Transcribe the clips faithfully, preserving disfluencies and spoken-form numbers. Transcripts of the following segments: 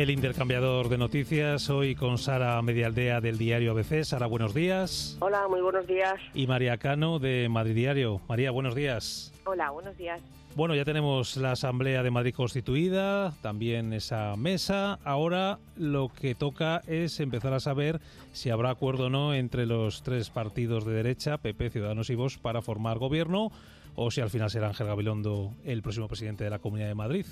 El intercambiador de noticias, hoy con Sara Medialdea del diario A B C. Sara, buenos días. Hola, muy buenos días. Y María Cano de Madrid Diario. María, buenos días. Hola, buenos días. Bueno, ya tenemos la Asamblea de Madrid constituida, también esa mesa. Ahora lo que toca es empezar a saber si habrá acuerdo o no entre los tres partidos de derecha, P P, Ciudadanos y Vox, para formar gobierno, o si al final será Ángel Gabilondo el próximo presidente de la Comunidad de Madrid.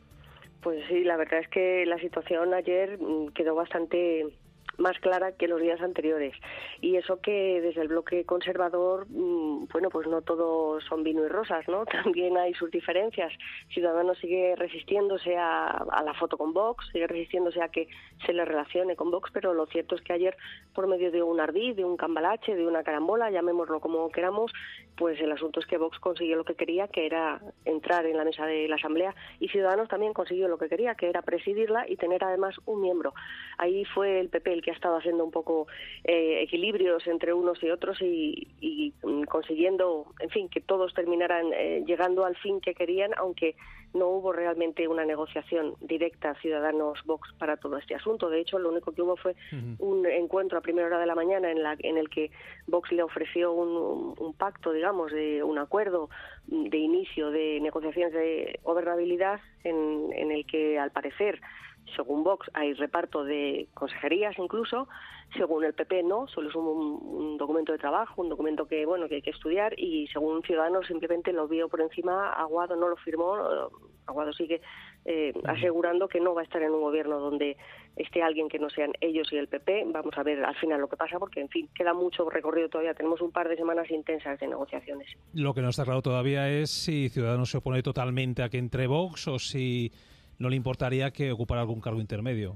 Pues sí, la verdad es que la situación ayer quedó bastante más clara que los días anteriores, y eso que desde el bloque conservador, bueno, pues no todo son vino y rosas, ¿no? También hay sus diferencias. Ciudadanos sigue resistiéndose a, a la foto con Vox, sigue resistiéndose a que se le relacione con Vox, pero lo cierto es que ayer, por medio de un ardid, de un cambalache, de una carambola, llamémoslo como queramos, pues el asunto es que Vox consiguió lo que quería, que era entrar en la mesa de la Asamblea, y Ciudadanos también consiguió lo que quería, que era presidirla y tener además un miembro. Ahí fue el P P el que ha estado haciendo un poco eh, equilibrios entre unos y otros y, y consiguiendo, en fin, que todos terminaran eh, llegando al fin que querían, aunque no hubo realmente una negociación directa Ciudadanos-Vox para todo este asunto. De hecho, lo único que hubo fue uh-huh. un encuentro a primera hora de la mañana en, la, en el que Vox le ofreció un, un, un pacto, digamos, de un acuerdo de inicio de negociaciones de gobernabilidad en, en el que, al parecer, según Vox, hay reparto de consejerías incluso. Según el P P no, solo es un, un documento de trabajo, un documento que bueno que hay que estudiar, y según Ciudadanos simplemente lo vio por encima. Aguado no lo firmó. Aguado sigue eh, asegurando que no va a estar en un gobierno donde esté alguien que no sean ellos y el P P. Vamos a ver al final lo que pasa, porque en fin, queda mucho recorrido todavía. Tenemos un par de semanas intensas de negociaciones. Lo que no está claro todavía es si Ciudadanos se opone totalmente a que entre Vox o si no le importaría que ocupara algún cargo intermedio.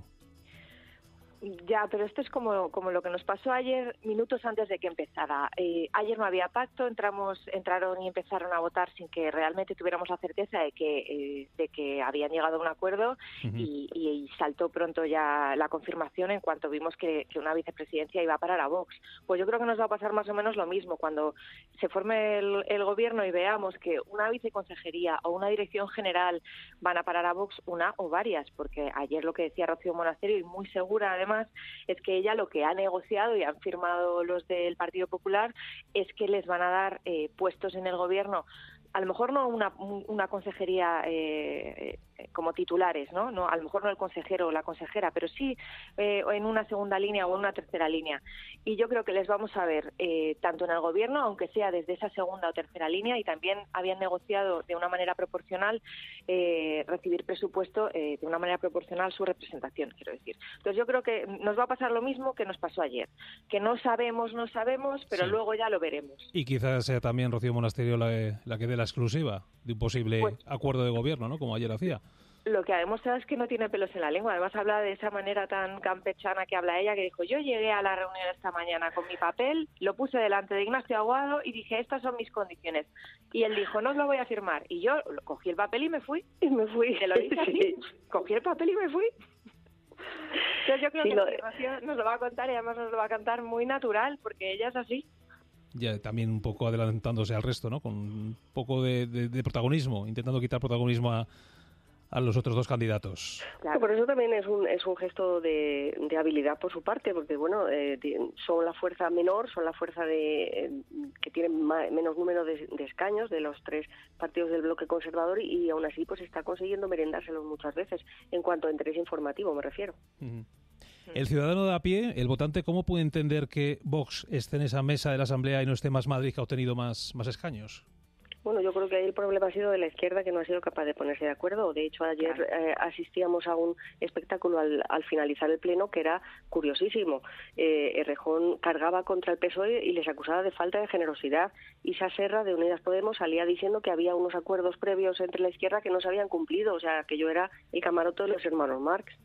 Ya, pero esto es como, como lo que nos pasó ayer, minutos antes de que empezara. Eh, ayer no había pacto, entramos, entraron y empezaron a votar sin que realmente tuviéramos la certeza de que, eh, de que habían llegado a un acuerdo. Uh-huh. y, y saltó pronto ya la confirmación en cuanto vimos que, que una vicepresidencia iba a parar a Vox. Pues yo creo que nos va a pasar más o menos lo mismo. Cuando se forme el, el gobierno y veamos que una viceconsejería o una dirección general van a parar a Vox, una o varias, porque ayer lo que decía Rocío Monasterio, y muy segura además, es que ella lo que ha negociado y han firmado los del Partido Popular es que les van a dar eh, puestos en el gobierno, a lo mejor no una, una consejería eh, eh, como titulares, ¿no? No, a lo mejor no el consejero o la consejera, pero sí eh, en una segunda línea o en una tercera línea. Y yo creo que les vamos a ver eh, tanto en el gobierno, aunque sea desde esa segunda o tercera línea, y también habían negociado de una manera proporcional eh, recibir presupuesto eh, de una manera proporcional su representación, quiero decir. Entonces yo creo que nos va a pasar lo mismo que nos pasó ayer, que no sabemos, no sabemos, pero sí, luego ya lo veremos. Y quizás sea también Rocío Monasterio la, la que dé la exclusiva de un posible pues, acuerdo de gobierno, ¿no? Como ayer hacía. Lo que ha demostrado es que no tiene pelos en la lengua. Además habla de esa manera tan campechana que habla ella, que dijo: yo llegué a la reunión esta mañana con mi papel, lo puse delante de Ignacio Aguado y dije: estas son mis condiciones. Y él dijo: no os lo voy a firmar. Y yo cogí el papel y me fui. Y me fui. Te lo dije así. Sí. Cogí el papel y me fui. Entonces yo creo sí, que lo... Rocío nos lo va a contar, y además nos lo va a cantar muy natural, porque ella es así. Ya también un poco adelantándose al resto, ¿no? Con un poco de, de, de protagonismo, intentando quitar protagonismo a, a los otros dos candidatos. Claro, por eso también es un es un gesto de, de habilidad por su parte, porque bueno, eh, son la fuerza menor, son la fuerza de eh, que tienen más, menos número de, de escaños de los tres partidos del bloque conservador, y, y aún así pues está consiguiendo merendárselos muchas veces, en cuanto a interés informativo me refiero. Uh-huh. El ciudadano de a pie, el votante, ¿cómo puede entender que Vox esté en esa mesa de la Asamblea y no esté más Madrid, que ha obtenido más, más escaños? Bueno, yo creo que ahí el problema ha sido de la izquierda, que no ha sido capaz de ponerse de acuerdo. De hecho, ayer claro. eh, asistíamos a un espectáculo al, al finalizar el pleno que era curiosísimo. Eh, Errejón cargaba contra el P S O E y les acusaba de falta de generosidad. Isa Serra, de Unidas Podemos, salía diciendo que había unos acuerdos previos entre la izquierda que no se habían cumplido. O sea, que yo era el camarote de los hermanos Marx.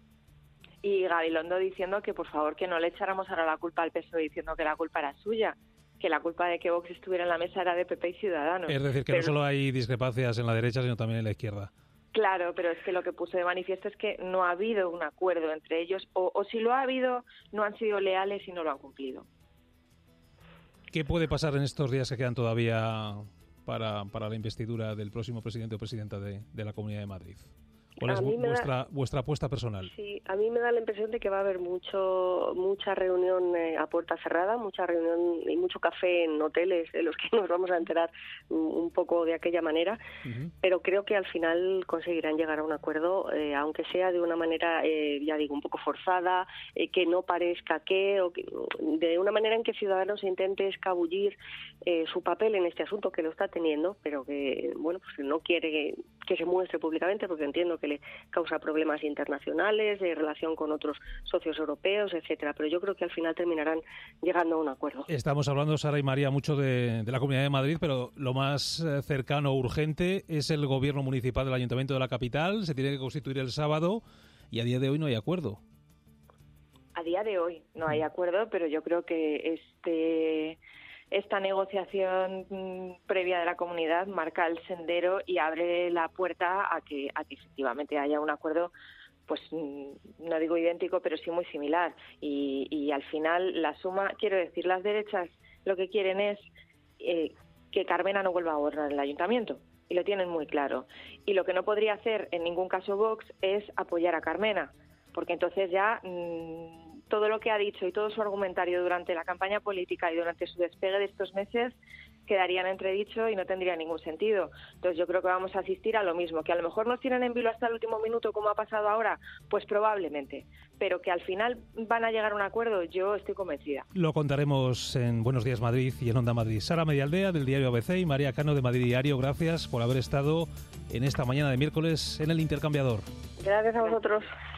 Y Gabilondo diciendo que por favor que no le echáramos ahora la culpa al P S O E, diciendo que la culpa era suya, que la culpa de que Vox estuviera en la mesa era de P P y Ciudadanos. Es decir, que pero... no solo hay discrepancias en la derecha, sino también en la izquierda. Claro, pero es que lo que puso de manifiesto es que no ha habido un acuerdo entre ellos, o, o si lo ha habido, no han sido leales y no lo han cumplido. ¿Qué puede pasar en estos días que quedan todavía para, para la investidura del próximo presidente o presidenta de, de la Comunidad de Madrid? ¿Cuál es vuestra, da, vuestra apuesta personal? Sí, a mí me da la impresión de que va a haber mucho mucha reunión eh, a puerta cerrada, mucha reunión y mucho café en hoteles de los que nos vamos a enterar un poco de aquella manera, uh-huh. pero creo que al final conseguirán llegar a un acuerdo, eh, aunque sea de una manera, eh, ya digo, un poco forzada, eh, que no parezca que, o que, de una manera en que Ciudadanos intente escabullir eh, su papel en este asunto, que lo está teniendo, pero que, bueno, pues no quiere que, que se muestre públicamente, porque entiendo que le causa problemas internacionales, de relación con otros socios europeos, etcétera. Pero yo creo que al final terminarán llegando a un acuerdo. Estamos hablando, Sara y María, mucho de, de la Comunidad de Madrid, pero lo más cercano, urgente, es el gobierno municipal del Ayuntamiento de la capital. Se tiene que constituir el sábado y a día de hoy no hay acuerdo. A día de hoy no hay acuerdo, pero yo creo que este... esta negociación mmm, previa de la comunidad marca el sendero y abre la puerta a que, a que efectivamente haya un acuerdo, pues mmm, no digo idéntico, pero sí muy similar. Y, y al final la suma, quiero decir, las derechas lo que quieren es eh, que Carmena no vuelva a gobernar el ayuntamiento. Y lo tienen muy claro. Y lo que no podría hacer en ningún caso Vox es apoyar a Carmena, porque entonces ya... Mmm, todo lo que ha dicho y todo su argumentario durante la campaña política y durante su despegue de estos meses quedaría en entredicho y no tendría ningún sentido. Entonces yo creo que vamos a asistir a lo mismo, que a lo mejor nos tienen en vilo hasta el último minuto como ha pasado ahora, pues probablemente, pero que al final van a llegar a un acuerdo, yo estoy convencida. Lo contaremos en Buenos Días Madrid y en Onda Madrid. Sara Medialdea del diario A B C y María Cano de Madrid Diario, gracias por haber estado en esta mañana de miércoles en El Intercambiador. Gracias a vosotros.